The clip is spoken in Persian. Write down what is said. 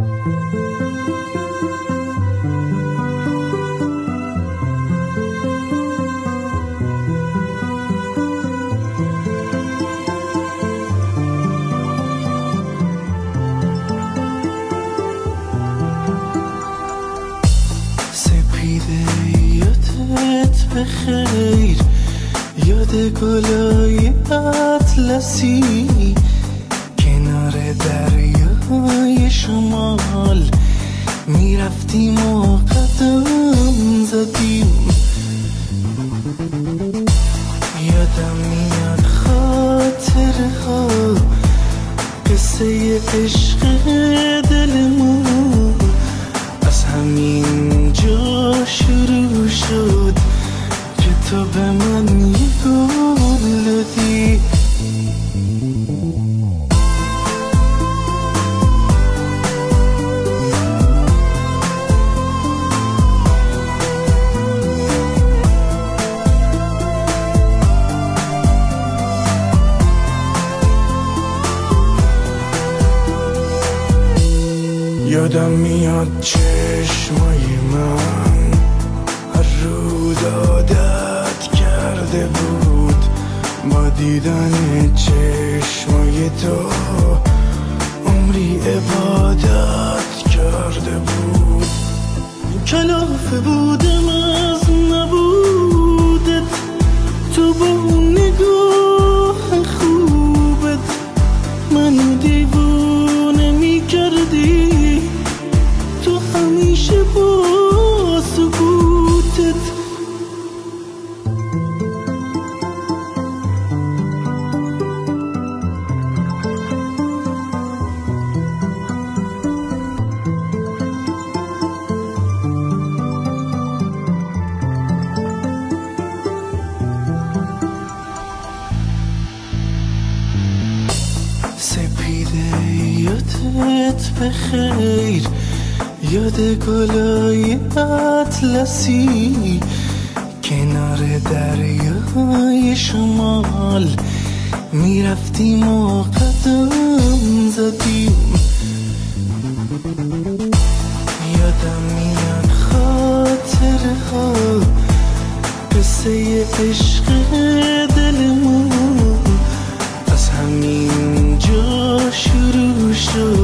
یادت بخیر، یاد گلای اطلسی کنار دریای شمال میرفتیم و قدم زدیم. یادم میاد خاطرها، قصه عشق دلمون از همین جا شروع شد که تو به من یه گل دادی. یادم میاد چشمای من هر روز عادت کرده بود با دیدن چشمای تو، عمری عبادت کرده بود. کلافه بودم از نبودت، تو با اون نگاه خوبت منو دیوونه میکردی، تو همیشه با سکوتت. سپیده یادت بخیر، یاد گلای اطلسی کنار دریای شمال میرفتیم و قدم زدیم. یادم میاد خاطرها، قصه عشق دلمون از همین جا شروع شد